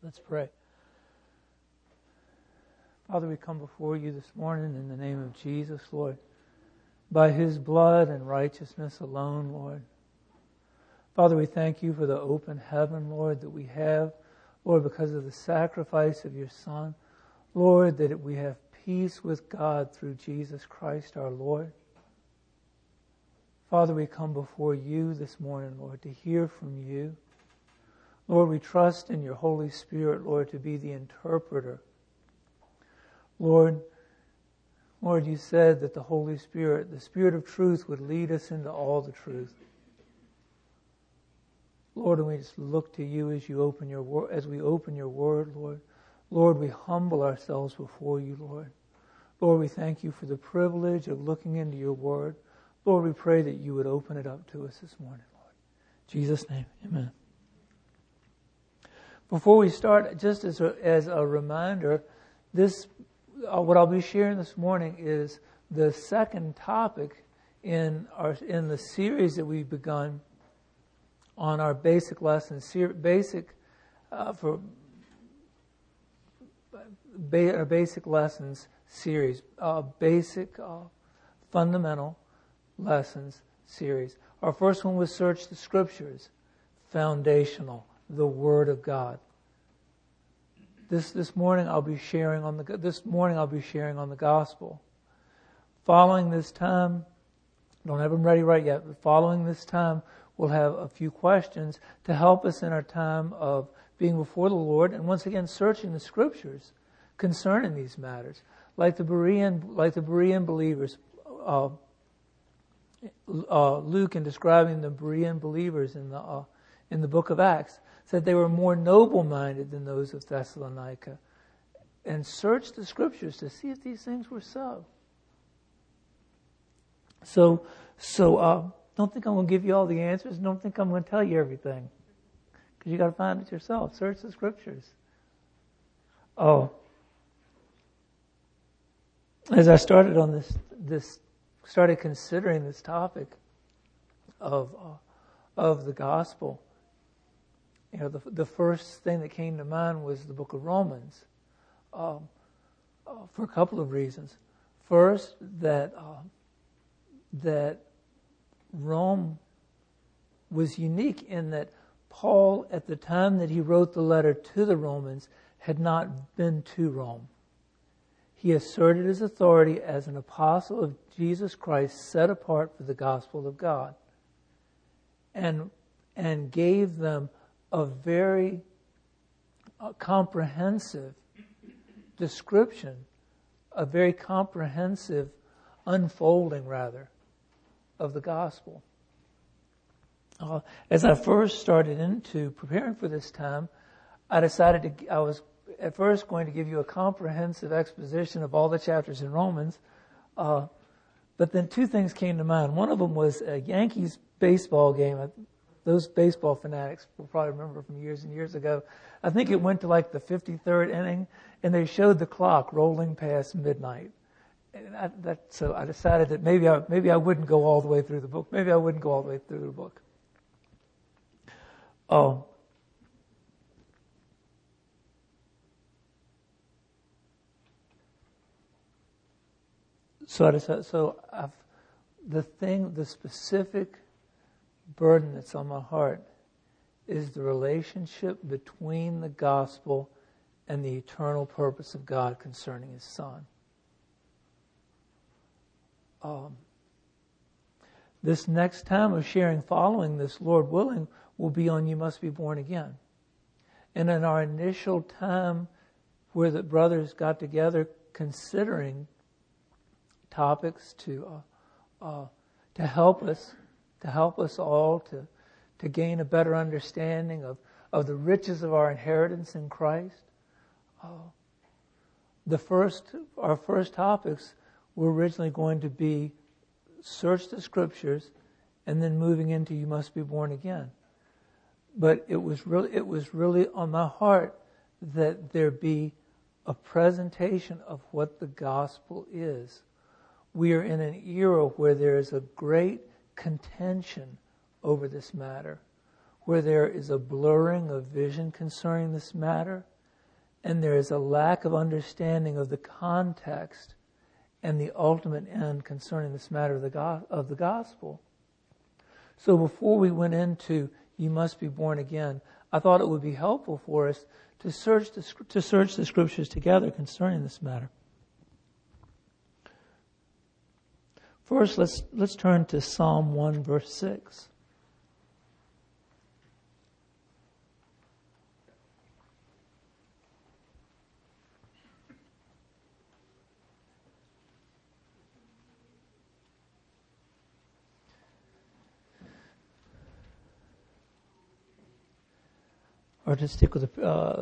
Let's pray. Father, we come before you this morning in the name of Jesus, Lord, by His blood and righteousness alone, Lord. Father, we thank you for the open heaven, Lord, that we have, Lord, because of the sacrifice of your Son. Lord, that we have peace with God through Jesus Christ our Lord. Father, we come before you this morning, Lord, to hear from you. Lord, we trust in your Holy Spirit, Lord, to be the interpreter. Lord, you said that the Holy Spirit, the Spirit of truth, would lead us into all the truth. Lord, and we just look to you as we open your word, Lord. Lord, we humble ourselves before you, Lord. Lord, we thank you for the privilege of looking into your word. Lord, we pray that you would open it up to us this morning, Lord. In Jesus' name, amen. Before we start, just as a reminder, what I'll be sharing this morning is the second topic in the series that we've begun on our basic lessons, our basic lessons series, basic fundamental lessons series. Our first one was Search the Scriptures, foundational, the Word of God. This morning I'll be sharing on the gospel. Following this time, don't have them ready right yet, but following this time, we'll have a few questions to help us in our time of being before the Lord and once again searching the Scriptures concerning these matters. Like the Berean believers, Luke, in describing the Berean believers in the book of Acts, said they were more noble-minded than those of Thessalonica, and searched the Scriptures to see if these things were so. So don't think I'm going to give you all the answers. Don't think I'm going to tell you everything, because you got to find it yourself. Search the Scriptures. As I started on started considering this topic of the gospel, the first thing that came to mind was the book of Romans, for a couple of reasons. First, that Rome was unique in that Paul, at the time that he wrote the letter to the Romans, had not been to Rome. He asserted his authority as an apostle of Jesus Christ, set apart for the gospel of God, and gave them a very comprehensive description, a very comprehensive unfolding, rather, of the gospel. As I first started into preparing for this time, I was at first going to give you a comprehensive exposition of all the chapters in Romans, but then two things came to mind. One of them was a Yankees baseball game. Those baseball fanatics will probably remember from years and years ago. I think it went to like the 53rd inning, and they showed the clock rolling past midnight. And so I decided that maybe I wouldn't go all the way through the book. The specific burden that's on my heart is the relationship between the gospel and the eternal purpose of God concerning His Son. This next time of sharing following this, Lord willing, will be on You Must Be Born Again. And in our initial time where the brothers got together considering topics to help us all to gain a better understanding of the riches of our inheritance in Christ. Our first topics were originally going to be search the Scriptures, and then moving into You Must Be Born Again. But it was really on my heart that there be a presentation of what the gospel is. We are in an era where there is a great contention over this matter, where there is a blurring of vision concerning this matter, and there is a lack of understanding of the context and the ultimate end concerning this matter of the gospel. So before we went into you must be born again, I thought it would be helpful for us to search the scriptures together concerning this matter. First, let's turn to Psalm 1, verse 6. Or to stick with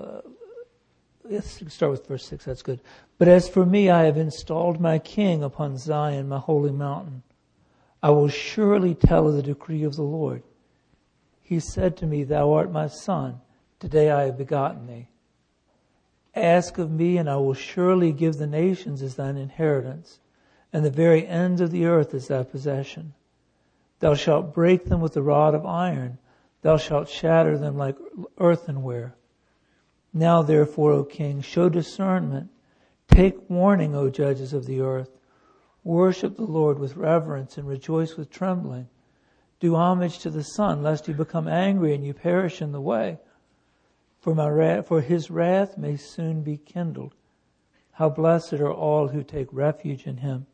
let's start with verse 6, that's good. But as for me, I have installed my king upon Zion, my holy mountain. I will surely tell of the decree of the Lord. He said to me, thou art my son. Today I have begotten thee. Ask of me, and I will surely give the nations as thine inheritance, and the very ends of the earth as thy possession. Thou shalt break them with the rod of iron. Thou shalt shatter them like earthenware. Now therefore, O king, show discernment. Take warning, O judges of the earth. Worship the Lord with reverence and rejoice with trembling. Do homage to the Son, lest he become angry and you perish in the way. For his wrath may soon be kindled. How blessed are all who take refuge in him.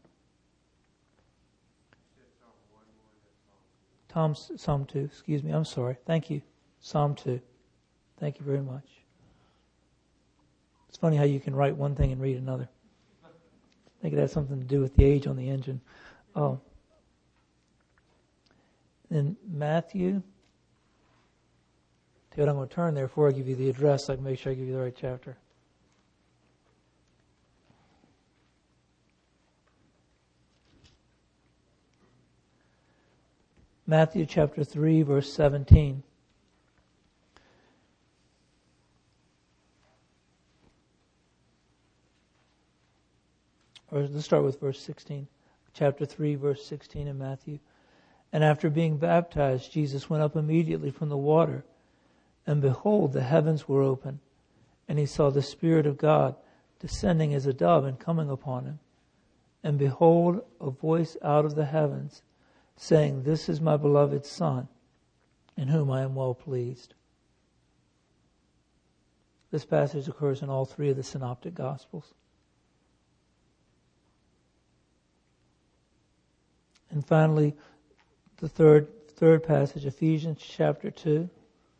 Psalm 2, excuse me, I'm sorry. Thank you. Psalm 2. Thank you very much. It's funny how you can write one thing and read another. I think it has something to do with the age on the engine. In Matthew, tell you what, I'm going to turn there before I give you the address so I can make sure I give you the right chapter. Matthew chapter 3, verse 17. Or let's start with verse 16. Chapter 3, verse 16 in Matthew. And after being baptized, Jesus went up immediately from the water. And behold, the heavens were open. And he saw the Spirit of God descending as a dove and coming upon him. And behold, a voice out of the heavens, saying, This is my beloved Son, in whom I am well pleased. This passage occurs in all three of the Synoptic Gospels. And finally, the third passage, Ephesians chapter 2.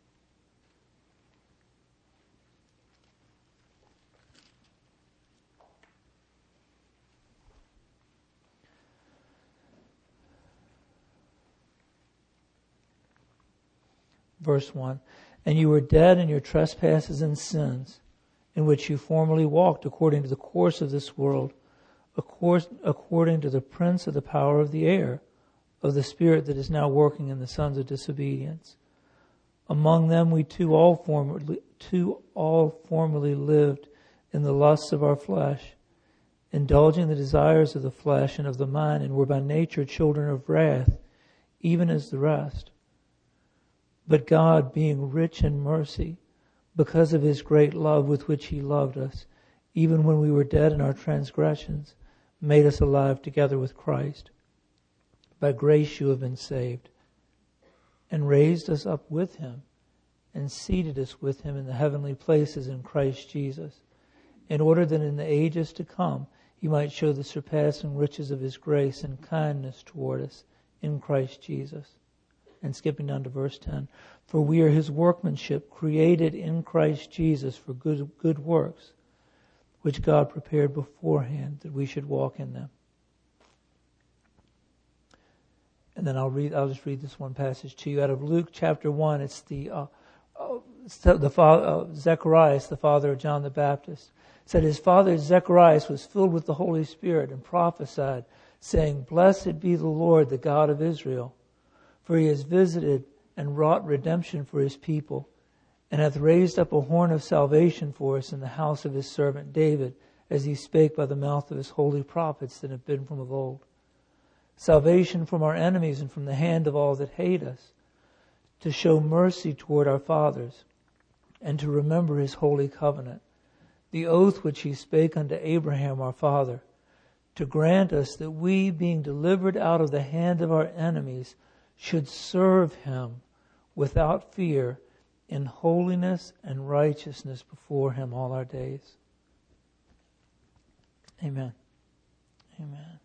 Verse 1, and you were dead in your trespasses and sins, in which you formerly walked according to the course of this world, according to the prince of the power of the air, of the spirit that is now working in the sons of disobedience. Among them we too all formerly lived in the lusts of our flesh, indulging the desires of the flesh and of the mind, and were by nature children of wrath, even as the rest. But God, being rich in mercy, because of his great love with which he loved us, even when we were dead in our transgressions, made us alive together with Christ. By grace you have been saved, and raised us up with him, and seated us with him in the heavenly places in Christ Jesus, in order that in the ages to come he might show the surpassing riches of his grace and kindness toward us in Christ Jesus. And skipping down to verse 10, for we are his workmanship, created in Christ Jesus for good works, which God prepared beforehand that we should walk in them. And then I'll just read this one passage to you out of Luke chapter 1. It's Zacharias, the father of John the Baptist, said his father Zacharias was filled with the Holy Spirit and prophesied, saying, Blessed be the Lord, the God of Israel, for he has visited and wrought redemption for his people, and hath raised up a horn of salvation for us in the house of his servant David, as he spake by the mouth of his holy prophets that have been from of old. Salvation from our enemies and from the hand of all that hate us, to show mercy toward our fathers, and to remember his holy covenant, the oath which he spake unto Abraham our father, to grant us that we, being delivered out of the hand of our enemies, should serve him without fear in holiness and righteousness before him all our days. Amen. Amen.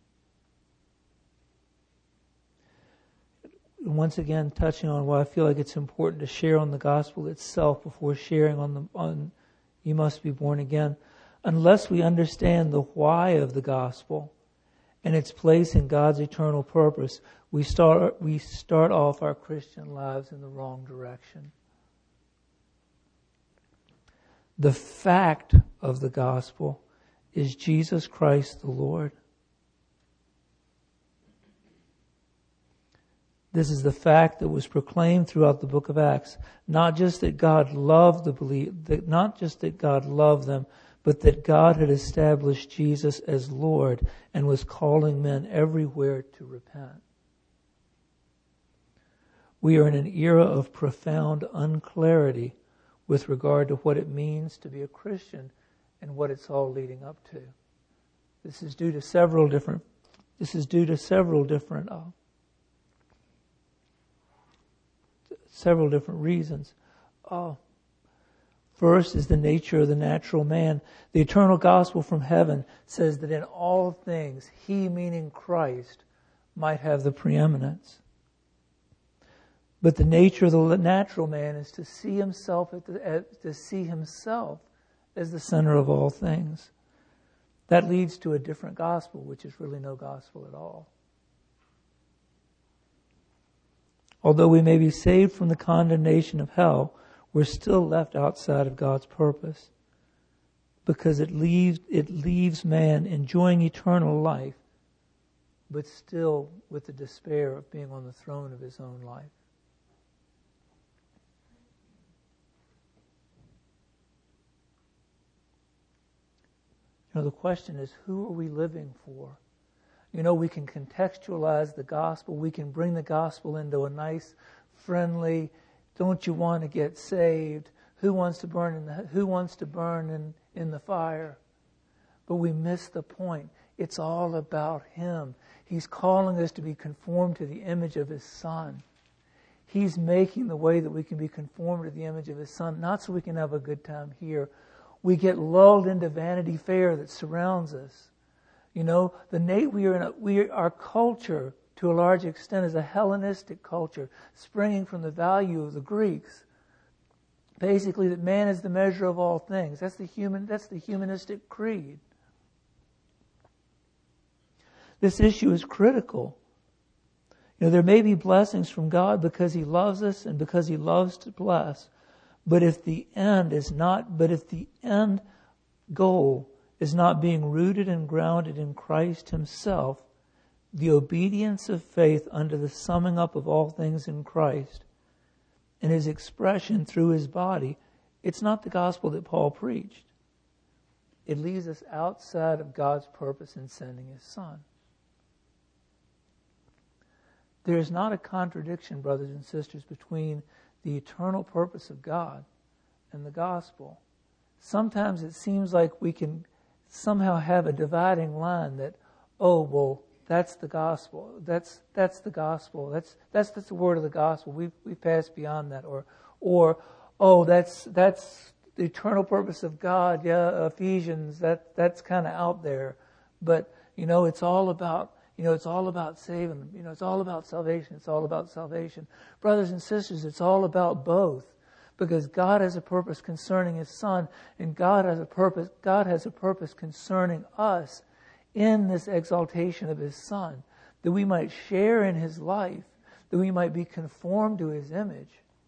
Once again, touching on why I feel like it's important to share on the gospel itself before sharing on you must be born again. Unless we understand the why of the gospel and its place in God's eternal purpose, we start off our Christian lives in the wrong direction. The fact of the gospel is Jesus Christ the Lord. This is the fact that was proclaimed throughout the book of Acts. Not just that God loved not just that God loved them, but that God had established Jesus as Lord and was calling men everywhere to repent. We are in an era of profound unclarity with regard to what it means to be a Christian and what it's all leading up to. This is due to several different reasons. First is the nature of the natural man. The eternal gospel from heaven says that in all things, he, meaning Christ, might have the preeminence. But the nature of the natural man is to see himself as the center of all things. That leads to a different gospel, which is really no gospel at all. Although we may be saved from the condemnation of hell, we're still left outside of God's purpose, because it leaves man enjoying eternal life, but still with the despair of being on the throne of his own life. The question is, who are we living for? We can contextualize the gospel. We can bring the gospel into a nice, friendly, don't you want to get saved? Who wants to burn in the fire? But we miss the point. It's all about him. He's calling us to be conformed to the image of his Son. He's making the way that we can be conformed to the image of his Son, not so we can have a good time here. We get lulled into Vanity Fair that surrounds us. Our culture, to a large extent, is a Hellenistic culture, springing from the value of the Greeks. Basically, that man is the measure of all things. That's the humanistic creed. This issue is critical. There may be blessings from God because he loves us and because he loves to bless. But if the end goal is not being rooted and grounded in Christ himself, the obedience of faith unto the summing up of all things in Christ, and his expression through his body, it's not the gospel that Paul preached. It leaves us outside of God's purpose in sending his Son. There is not a contradiction, brothers and sisters, between the eternal purpose of God and the gospel. Sometimes it seems like we can somehow have a dividing line that, that's the gospel. That's the gospel. That's the word of the gospel. We've passed beyond that. Or that's the eternal purpose of God. Yeah, Ephesians. That's kind of out there. But it's all about saving them. It's all about salvation. It's all about salvation. Brothers and sisters, it's all about both. Because God has a purpose concerning his Son, and God has a purpose concerning us in this exaltation of his Son, that we might share in his life, that we might be conformed to his image.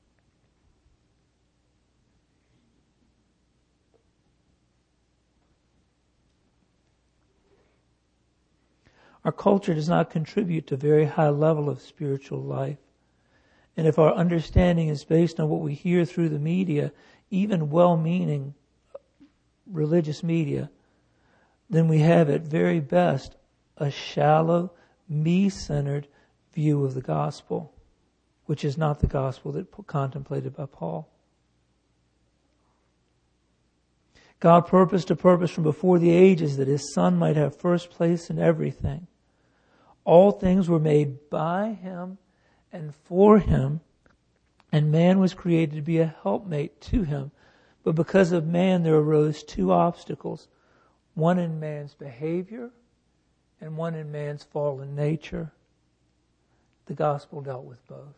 Our culture does not contribute to a very high level of spiritual life. And if our understanding is based on what we hear through the media, even well-meaning religious media, then we have at very best a shallow, me-centered view of the gospel, which is not the gospel that contemplated by Paul. God purposed a purpose from before the ages that His Son might have first place in everything. All things were made by Him and for Him, and man was created to be a helpmate to Him. But because of man there arose two obstacles, one in man's behavior and one in man's fallen nature. The gospel dealt with both.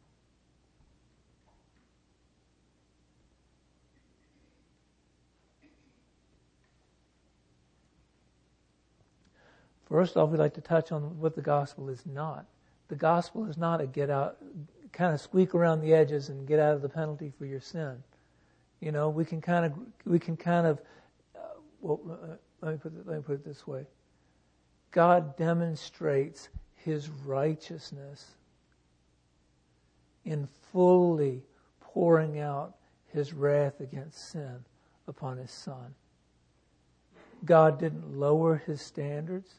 First off, we'd like to touch on what the gospel is not. The gospel is not a get out, kind of squeak around the edges and get out of the penalty for your sin. You know, let me put it this way. God demonstrates His righteousness in fully pouring out His wrath against sin upon His Son. God didn't lower His standards.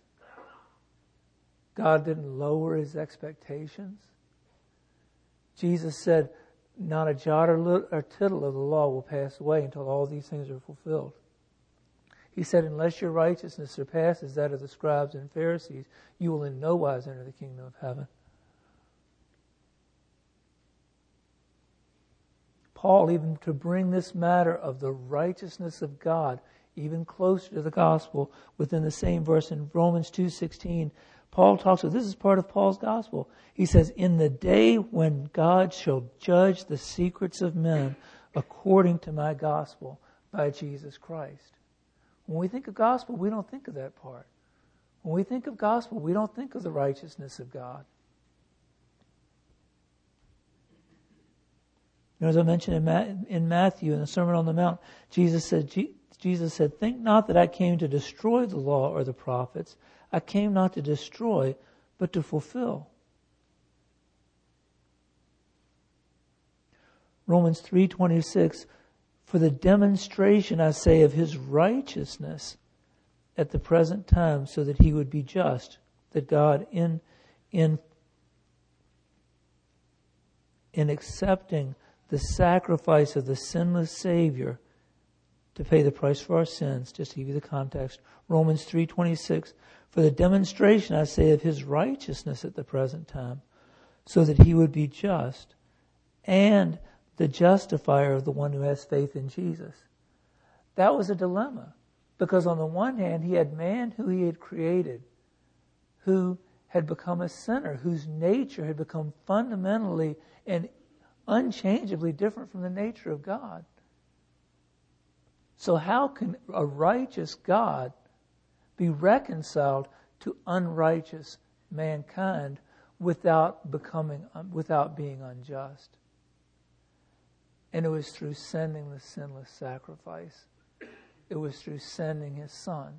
God didn't lower His expectations. Jesus said, not a jot or tittle of the law will pass away until all these things are fulfilled. He said, unless your righteousness surpasses that of the scribes and Pharisees, you will in no wise enter the kingdom of heaven. Paul, even to bring this matter of the righteousness of God even closer to the gospel, within the same verse in Romans 2:16, Paul talks about, this is part of Paul's gospel. He says, in the day when God shall judge the secrets of men according to my gospel by Jesus Christ. When we think of gospel, we don't think of that part. When we think of gospel, we don't think of the righteousness of God. You know, as I mentioned in Matthew, in the Sermon on the Mount, Jesus said, think not that I came to destroy the law or the prophets. I came not to destroy, but to fulfill. Romans 3:26, for the demonstration, I say, of His righteousness at the present time, so that He would be just, that God in accepting the sacrifice of the sinless Savior to pay the price for our sins, just to give you the context, Romans 3:26, for the demonstration, I say, of His righteousness at the present time, so that He would be just and the justifier of the one who has faith in Jesus. That was a dilemma, because on the one hand, He had man who He had created, who had become a sinner, whose nature had become fundamentally and unchangeably different from the nature of God. So how can a righteous God be reconciled to unrighteous mankind without being unjust? And it was through sending the sinless sacrifice. It was through sending His Son.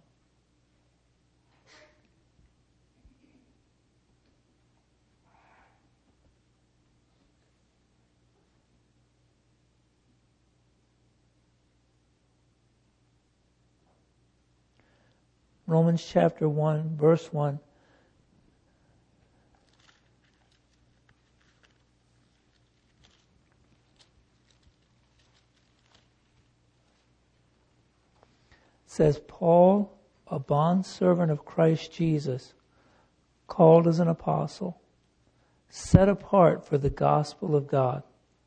Romans chapter 1, verse 1. Says, Paul, a bondservant of Christ Jesus, called as an apostle, set apart for the gospel of God.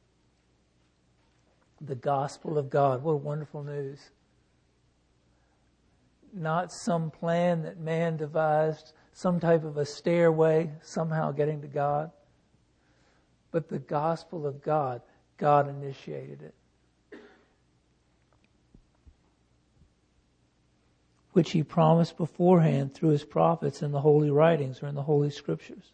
The gospel of God. What wonderful news. Not some plan that man devised, some type of a stairway, somehow getting to God. But the gospel of God, God initiated it. Which He promised beforehand through His prophets in the Holy Writings or in the Holy Scriptures.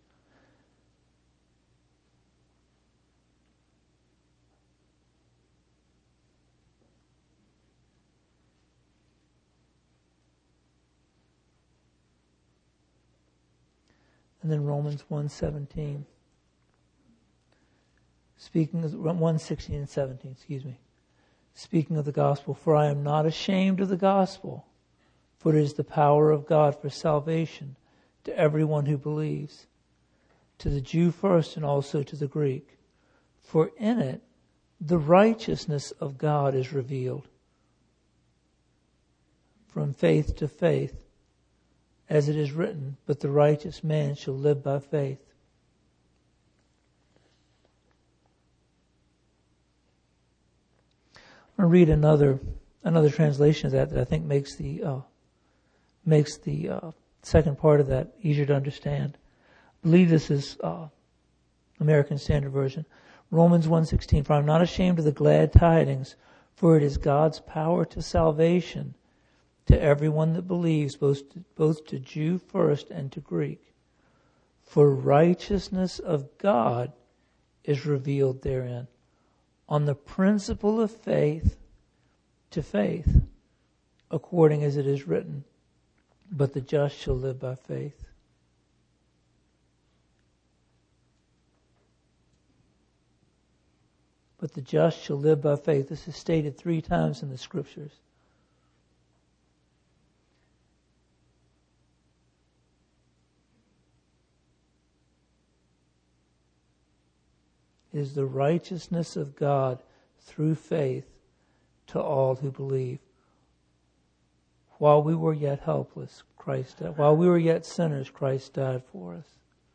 And then Romans 1:17. 1:16 and 17, Speaking of the gospel, for I am not ashamed of the gospel, for it is the power of God for salvation to everyone who believes, to the Jew first and also to the Greek. For in it the righteousness of God is revealed from faith to faith, as it is written, but the righteous man shall live by faith. I'm going to read another translation of that I think makes the second part of that easier to understand. I believe this is American Standard Version. Romans 1:16, for I am not ashamed of the glad tidings, for it is God's power to salvation to everyone that believes, both to Jew first and to Greek. For righteousness of God is revealed therein, on the principle of faith to faith, according as it is written, but the just shall live by faith. But the just shall live by faith. This is stated 3 times in the Scriptures. It is the righteousness of God through faith to all who believe. While we were yet helpless, Christ died. While we were yet sinners, Christ died for us.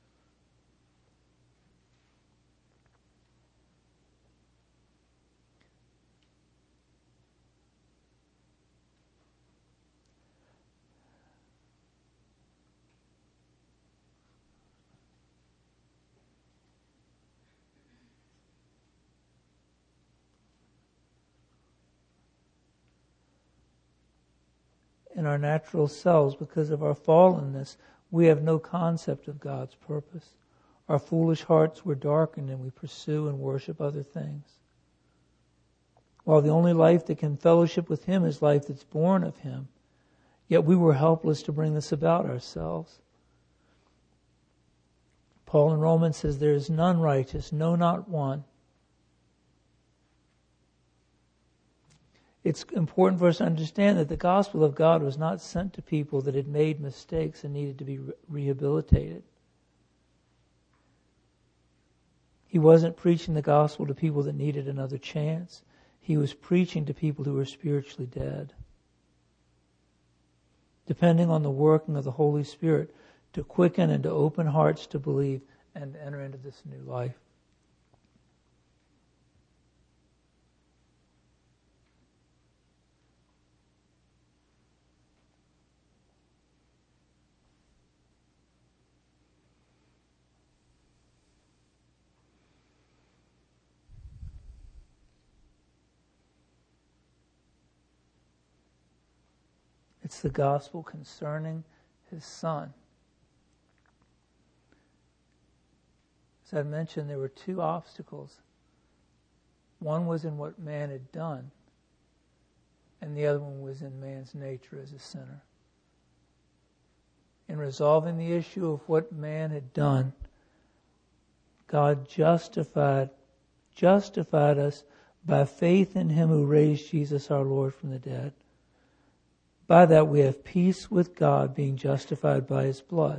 In our natural selves, because of our fallenness, we have no concept of God's purpose. Our foolish hearts were darkened and we pursue and worship other things. While the only life that can fellowship with Him is life that's born of Him, yet we were helpless to bring this about ourselves. Paul in Romans says, there is none righteous, no, not one. It's important for us to understand that the gospel of God was not sent to people that had made mistakes and needed to be rehabilitated. He wasn't preaching the gospel to people that needed another chance. He was preaching to people who were spiritually dead. Depending on the working of the Holy Spirit to quicken and to open hearts to believe and to enter into this new life. It's the gospel concerning His Son. As I mentioned, there were 2 obstacles. One was in what man had done, and the other one was in man's nature as a sinner. In resolving the issue of what man had done, God justified us by faith in Him who raised Jesus our Lord from the dead. By that we have peace with God, being justified by His blood.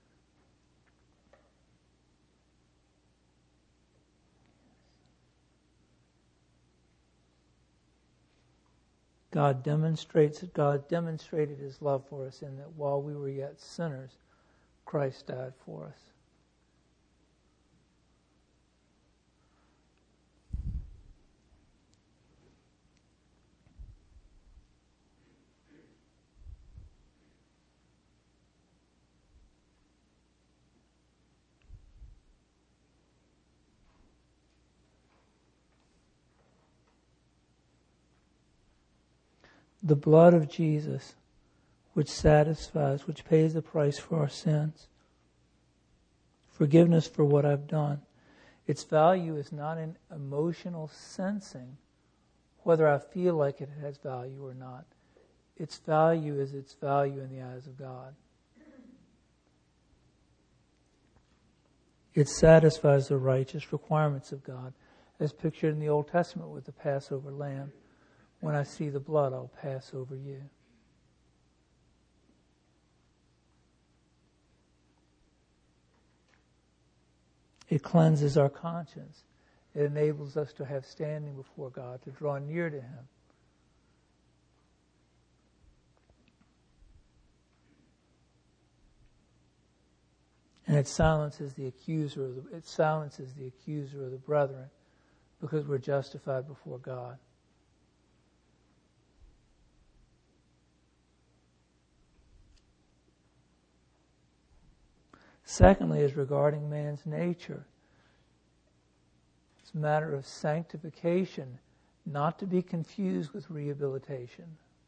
God demonstrated His love for us in that while we were yet sinners, Christ died for us. The blood of Jesus, which satisfies, which pays the price for our sins. Forgiveness for what I've done. Its value is not in emotional sensing, whether I feel like it has value or not. Its value is its value in the eyes of God. It satisfies the righteous requirements of God, as pictured in the Old Testament with the Passover lamb. When I see the blood, I'll pass over you. It cleanses our conscience. It enables us to have standing before God, to draw near to Him. And it silences the accuser of the brethren, because we're justified before God. Secondly, is regarding man's nature. It's a matter of sanctification, not to be confused with rehabilitation.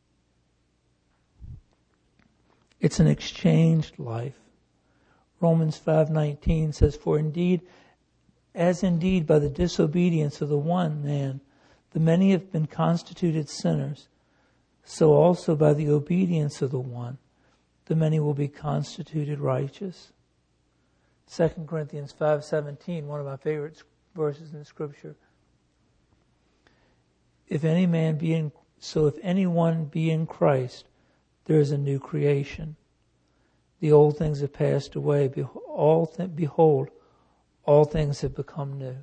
It's an exchanged life. Romans 5:19 says, "For indeed, as indeed by the disobedience of the one man, the many have been constituted sinners, so also by the obedience of the one, the many will be constituted righteous." 2 Corinthians 5:17, one of my favorite verses in the Scripture. If anyone be in Christ, there is a new creation. The old things have passed away. Behold, all things have become new.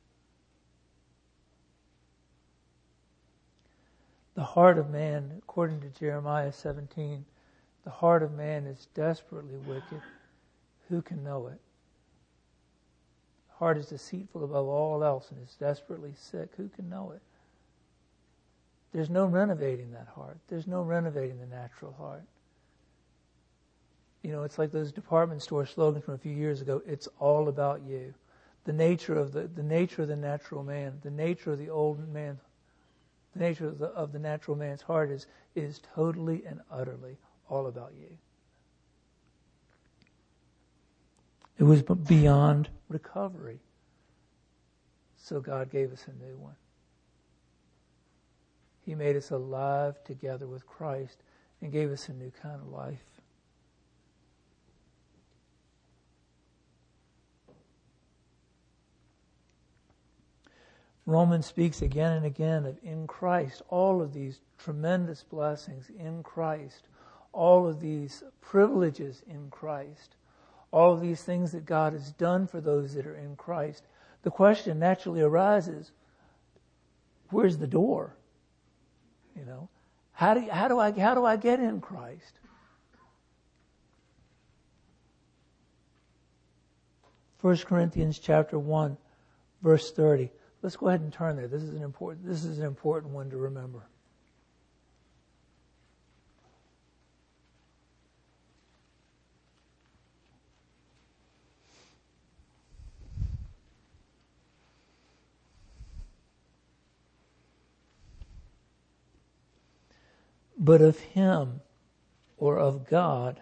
The heart of man, according to Jeremiah 17, the heart of man is desperately wicked. Who can know it? The heart is deceitful above all else and is desperately sick. Who can know it? There's no renovating that heart. There's no renovating the natural heart. You know, it's like those department store slogans from a few years ago. It's all about you. The nature of the natural man, the nature of the old man, the nature of the natural man's heart is totally and utterly all about you. It was beyond recovery. So God gave us a new one. He made us alive together with Christ and gave us a new kind of life. Romans speaks again and again of in Christ, all of these tremendous blessings in Christ, all of these privileges in Christ, all of these things that God has done for those that are in Christ. The question naturally arises, where's the door? You know, how do I get in Christ? First Corinthians chapter 1, verse 30. Let's go ahead and turn there. This is an important one to remember. But of him, or of God,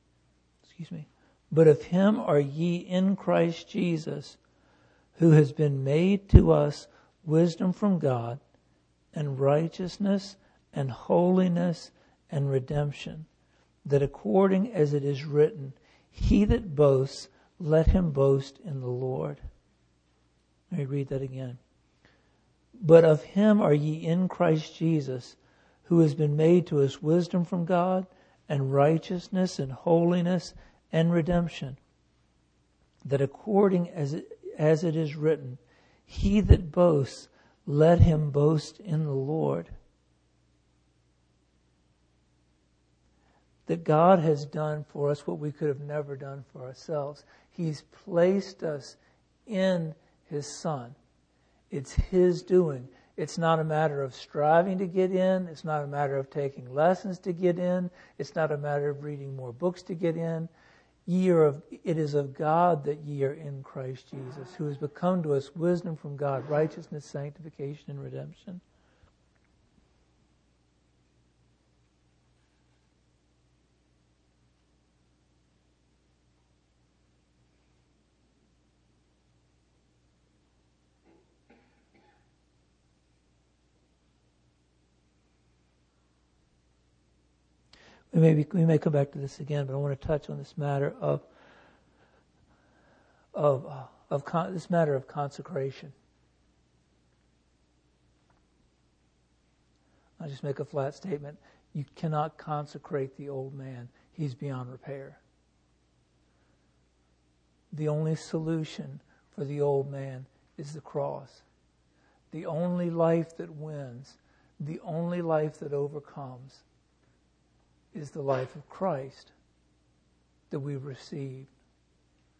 but of him are ye in Christ Jesus, who has been made to us wisdom from God, and righteousness, and holiness, and redemption, that according as it is written, he that boasts, let him boast in the Lord. Let me read that again. But of him are ye in Christ Jesus, who has been made to us wisdom from God, and righteousness, and holiness, and redemption, that according as it is written, he that boasts, let him boast in the Lord. That God has done for us what we could have never done for ourselves. He's placed us in His Son. It's His doing. It's not a matter of striving to get in. It's not a matter of taking lessons to get in. It's not a matter of reading more books to get in. It is of God that ye are in Christ Jesus, who has become to us wisdom from God, righteousness, sanctification, and redemption. We may come back to this again, but I want to touch on this matter this matter of consecration. I'll just make a flat statement. You cannot consecrate the old man. He's beyond repair. The only solution for the old man is the cross. The only life that wins, the only life that overcomes, is the life of Christ that we've received.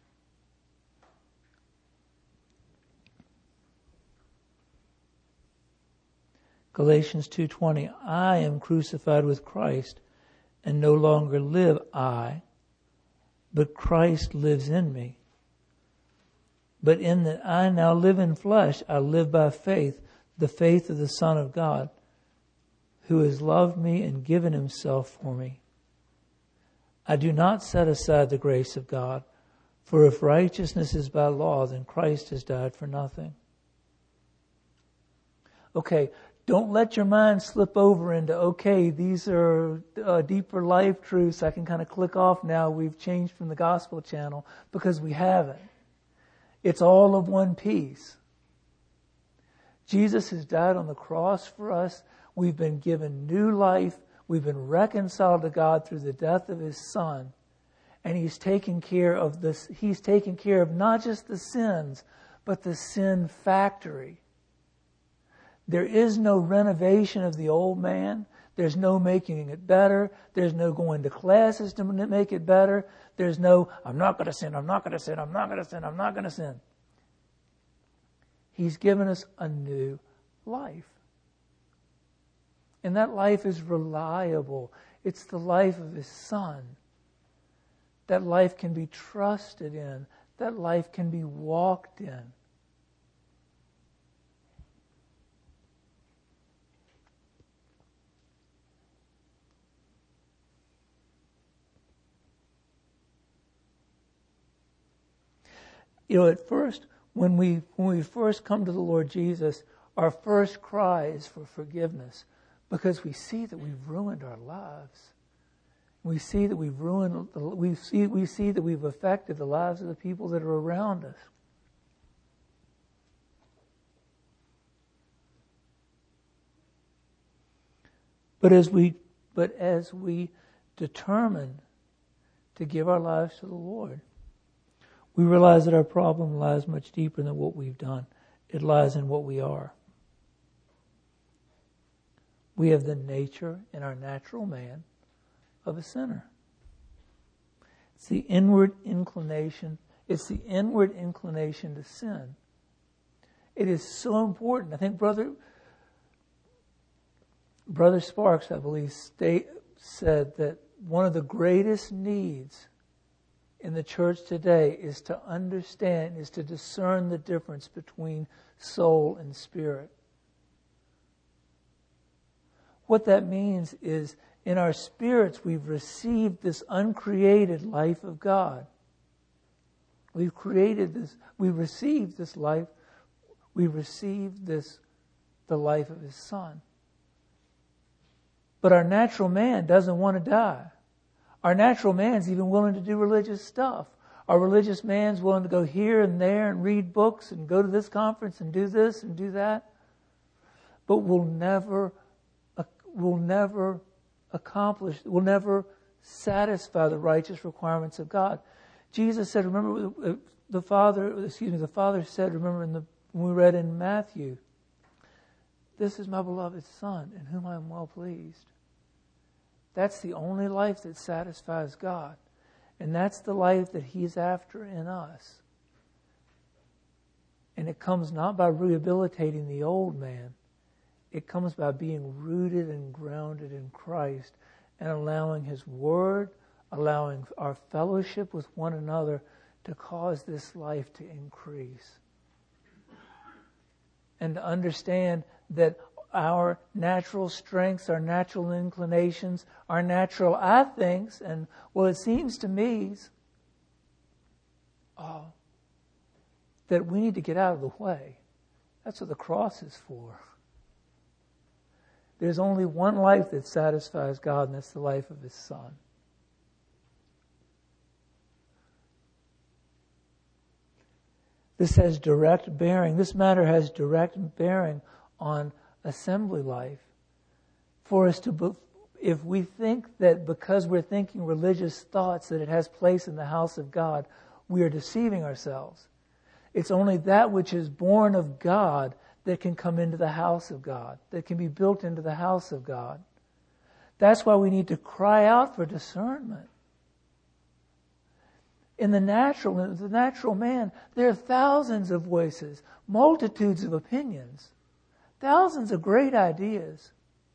Galatians 2:20, I am crucified with Christ, and no longer live I, but Christ lives in me. But in that I now live in flesh, I live by faith, the faith of the Son of God, who has loved me and given himself for me. I do not set aside the grace of God, for if righteousness is by law, then Christ has died for nothing. Okay, don't let your mind slip over into, okay, these are deeper life truths. I can kind of click off now. We've changed from the gospel channel, because we haven't. It's all of one piece. Jesus has died on the cross for us. We've been given new life. We've been reconciled to God through the death of his Son. And he's taken care of this. He's taken care of not just the sins, but the sin factory. There is no renovation of the old man. There's no making it better. There's no going to classes to make it better. There's no, I'm not going to sin, I'm not going to sin, I'm not going to sin, I'm not going to sin. He's given us a new life. And that life is reliable. It's the life of his Son. That life can be trusted in. That life can be walked in. At first, when we first come to the Lord Jesus, our first cry is for forgiveness, because we see that we've ruined our lives. We see that we've ruined. We see that we've affected the lives of the people that are around us. But as we determine to give our lives to the Lord, we realize that our problem lies much deeper than what we've done. It lies in what we are. We have the nature in our natural man of a sinner. It's the inward inclination. It's the inward inclination to sin. It is so important. I think Brother Sparks, I believe, said that one of the greatest needs in the church today is to understand, is to discern the difference between soul and spirit. What that means is, in our spirits, we've received this uncreated life of God. We've created this, we received this life, we received the life of his Son. But our natural man doesn't want to die. Our natural man's even willing to do religious stuff. Our religious man's willing to go here and there and read books and go to this conference and do this and do that. But will never accomplish, will never satisfy the righteous requirements of God. Jesus said, remember, the Father said, remember when we read in Matthew, this is my beloved Son in whom I am well pleased. That's the only life that satisfies God. And that's the life that he's after in us. And it comes not by rehabilitating the old man. It comes by being rooted and grounded in Christ and allowing his word, allowing our fellowship with one another to cause this life to increase. And to understand that our natural strengths, our natural inclinations, our natural I thinks, and it seems to me that we need to get out of the way. That's what the cross is for. There's only one life that satisfies God, and that's the life of his Son. This has direct bearing. This matter has direct bearing on assembly life. For us to, if we think that because we're thinking religious thoughts that it has place in the house of God, we are deceiving ourselves. It's only that which is born of God that can come into the house of God, that can be built into the house of God. That's why we need to cry out for discernment. In the natural man, there are thousands of voices, multitudes of opinions. thousands of great ideas.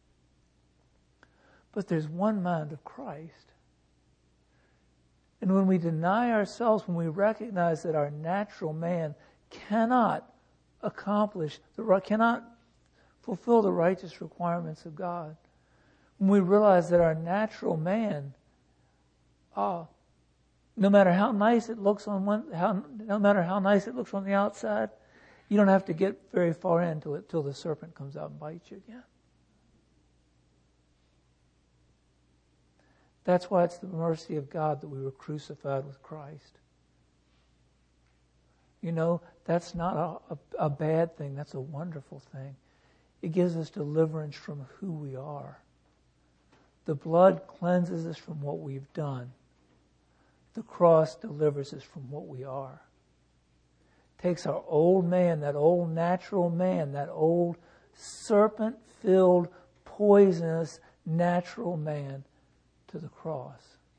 But there's one mind of Christ. And when we deny ourselves, when we recognize that our natural man cannot cannot fulfill the righteous requirements of God, when we realize that our natural man, no matter how nice it looks on no matter how nice it looks on the outside, you don't have to get very far in till the serpent comes out and bites you again. That's why it's the mercy of God that we were crucified with Christ. You know, that's not a bad thing. That's a wonderful thing. It gives us deliverance from who we are. The blood cleanses us from what we've done. The cross delivers us from what we are. Takes our old man, that old natural man, that old serpent-filled, poisonous natural man to the cross.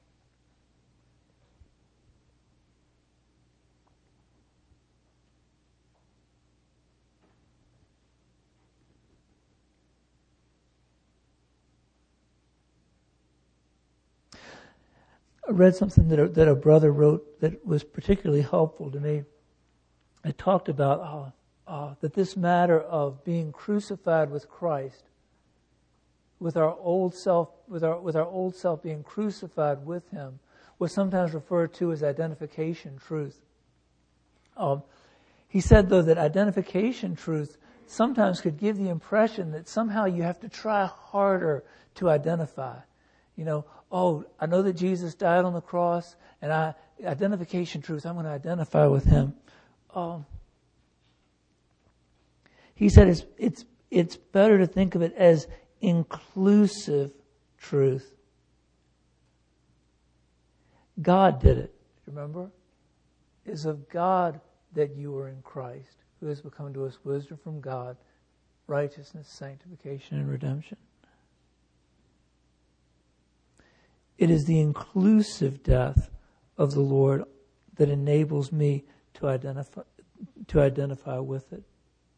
I read something that a brother wrote that was particularly helpful to me. It talked about that this matter of being crucified with Christ, with our old self, with our old self being crucified with Him, was sometimes referred to as identification truth. He said, though, that identification truth sometimes could give the impression that somehow you have to try harder to identify. You know, I know that Jesus died on the cross, and identification truth, I'm going to identify with Him. He said it's better to think of it as inclusive truth. God did it. Remember? It is of God that you are in Christ, who has become to us wisdom from God, righteousness, sanctification, and redemption. It is the inclusive death of the Lord that enables me to identify with it.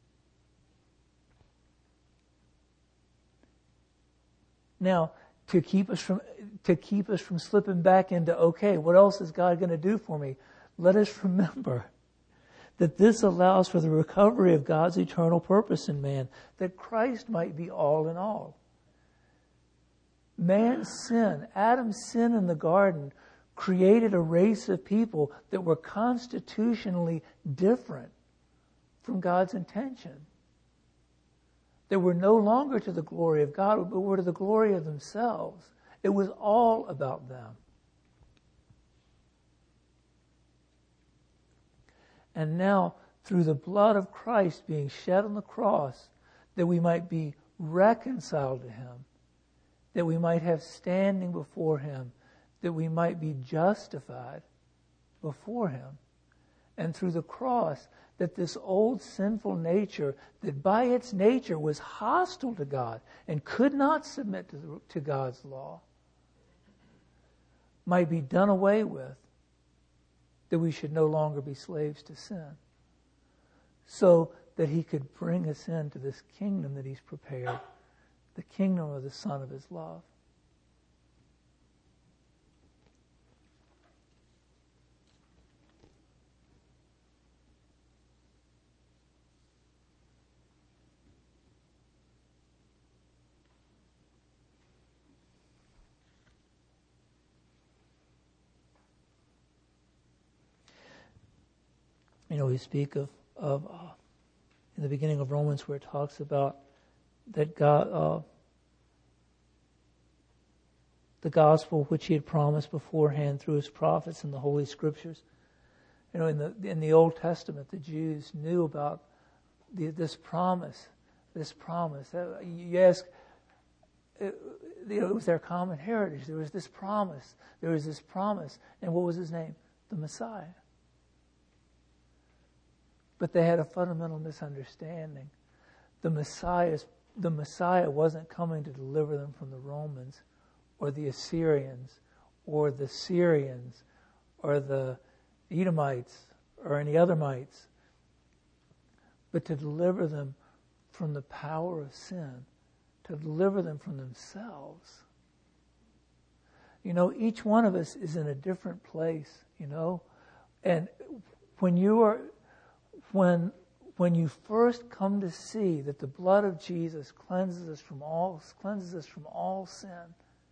Now, to keep us from slipping back into, okay, what else is God going to do for me? Let us remember that this allows for the recovery of God's eternal purpose in man, that Christ might be all in all. Man's sin, Adam's sin in the garden, created a race of people that were constitutionally different from God's intention. They were no longer to the glory of God, but were to the glory of themselves. It was all about them. And now, through the blood of Christ being shed on the cross, that we might be reconciled to Him, that we might have standing before Him, that we might be justified before Him. And through the cross, that this old sinful nature, that by its nature was hostile to God and could not submit to God's law, might be done away with, that we should no longer be slaves to sin, so that He could bring us into this kingdom that He's prepared, the kingdom of the Son of His love. You know, we speak of in the beginning of Romans where it talks about that God, the gospel which He had promised beforehand through His prophets in the Holy Scriptures. You know, in the Old Testament, the Jews knew about this promise. You ask, you know, it was their common heritage. There was this promise. And what was His name? The Messiah. But they had a fundamental misunderstanding. The Messiah wasn't coming to deliver them from the Romans or the Assyrians or the Syrians or the Edomites or any other mites, but to deliver them from the power of sin, to deliver them from themselves. You know, each one of us is in a different place, you know. And when you first come to see that the blood of Jesus cleanses us from all sin,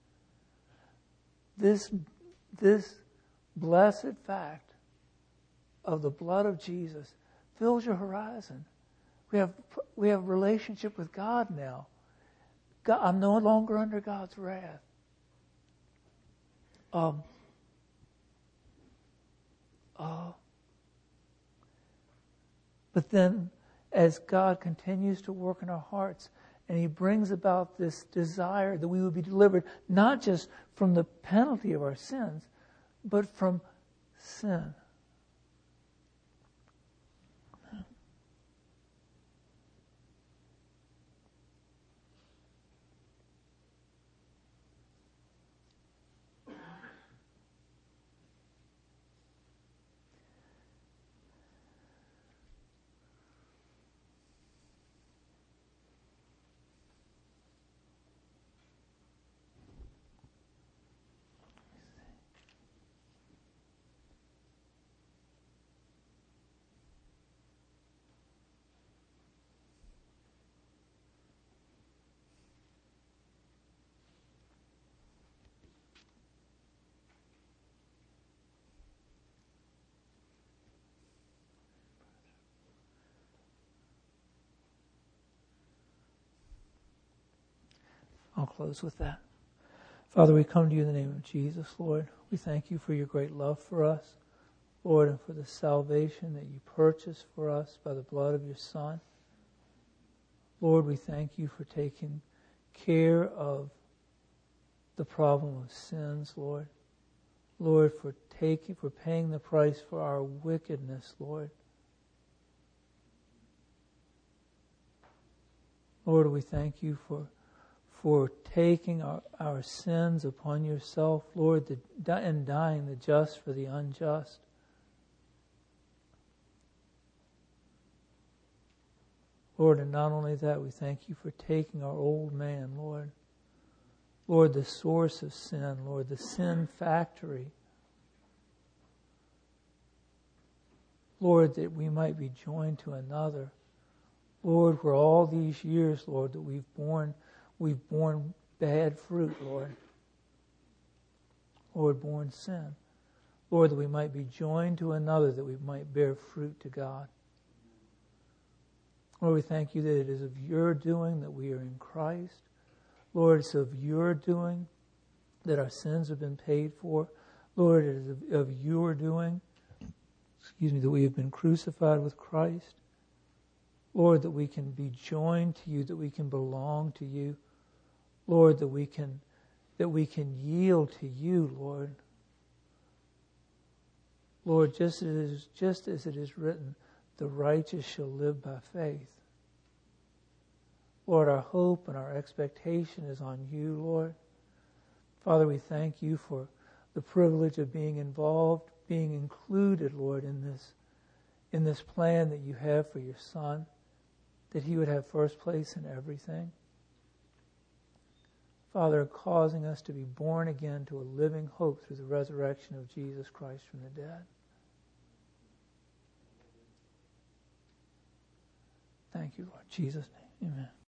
this blessed fact of the blood of Jesus fills your horizon. We have a relationship with God now. God, I'm no longer under God's wrath. But then, as God continues to work in our hearts, and He brings about this desire that we would be delivered not just from the penalty of our sins, but from sin. I'll close with that. Father, we come to you in the name of Jesus, Lord. We thank you for your great love for us, Lord, and for the salvation that you purchased for us by the blood of your Son. Lord, we thank you for taking care of the problem of sins, Lord. Lord, for paying the price for our wickedness, Lord. Lord, we thank you for taking our sins upon yourself, Lord, and dying the just for the unjust. Lord, and not only that, we thank you for taking our old man, Lord. Lord, the source of sin, Lord, the sin factory. Lord, that we might be joined to another. Lord, for all these years, Lord, that we've borne bad fruit, Lord. Lord, born sin. Lord, that we might be joined to another, that we might bear fruit to God. Lord, we thank you that it is of your doing that we are in Christ. Lord, it's of your doing that our sins have been paid for. Lord, it is of your doing, that we have been crucified with Christ. Lord, that we can be joined to you, that we can belong to you. Lord, that we can yield to you, Lord. Lord, just as it is written, the righteous shall live by faith. Lord, our hope and our expectation is on you, Lord. Father, we thank you for the privilege of being involved, being included, Lord, in this plan that you have for your Son, that he would have first place in everything. Father, causing us to be born again to a living hope through the resurrection of Jesus Christ from the dead. Thank you, Lord. In Jesus' name, amen.